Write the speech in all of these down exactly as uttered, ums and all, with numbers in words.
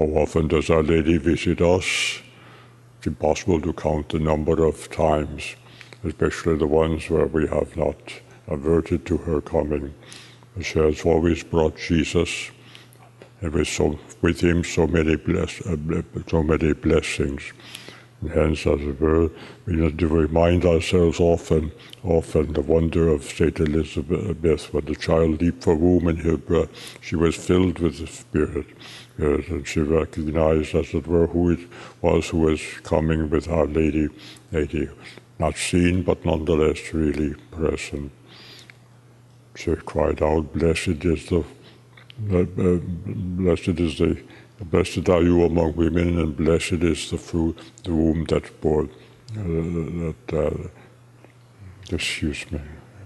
How often does Our Lady visit us? It's impossible to count the number of times, especially the ones where we have not averted to her coming. She has always brought Jesus, and with, so, with him so many, bless, uh, so many blessings. And hence, as it were, we need to remind ourselves often, often the wonder of Saint Elizabeth, when the child leaped from womb in her breast, she was filled with the Spirit, yes, and she recognized, as it were, who it was who was coming with Our Lady, Lady, not seen, but nonetheless really present. She cried out, "Blessed is the, uh, uh, blessed is the." Blessed are you among women, and blessed is the fruit, the womb that bore, uh, that, uh, excuse me.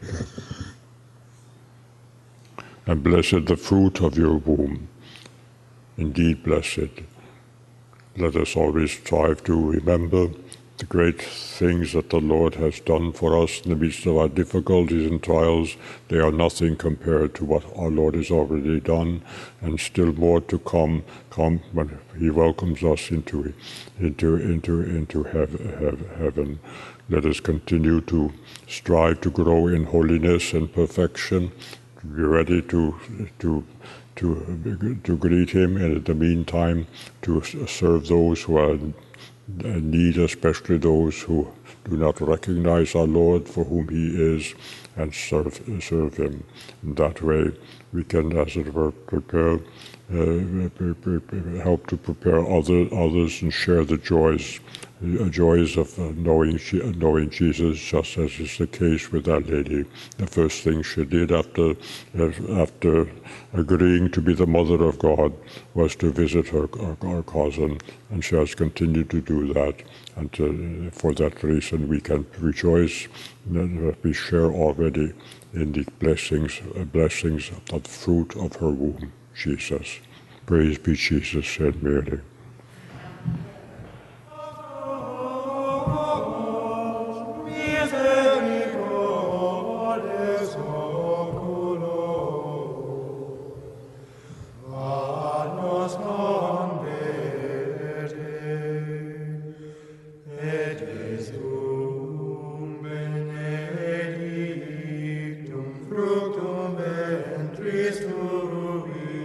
And blessed the fruit of your womb. Indeed, blessed. Let us always strive to remember the great things that the Lord has done for us in the midst of our difficulties and trials. They are nothing compared to what our Lord has already done, and still more to come. Come when He welcomes us into into into into heaven. Let us continue to strive to grow in holiness and perfection. To be ready to to. To, to greet Him, and in the meantime to serve those who are in need, especially those who do not recognize our Lord for whom He is, and serve, serve Him. In that way, we can, as it were, prepare, uh, help to prepare other, others and share the joys, the joys of knowing, knowing Jesus, just as is the case with Our Lady. The first thing she did after, after agreeing to be the Mother of God was to visit her, her, her cousin, and she has continued to do that. And uh, for that reason, we can rejoice that we share already in the blessings, uh, blessings of the fruit of her womb, Jesus. Praise be Jesus, said Mary. Fructum ventris tui,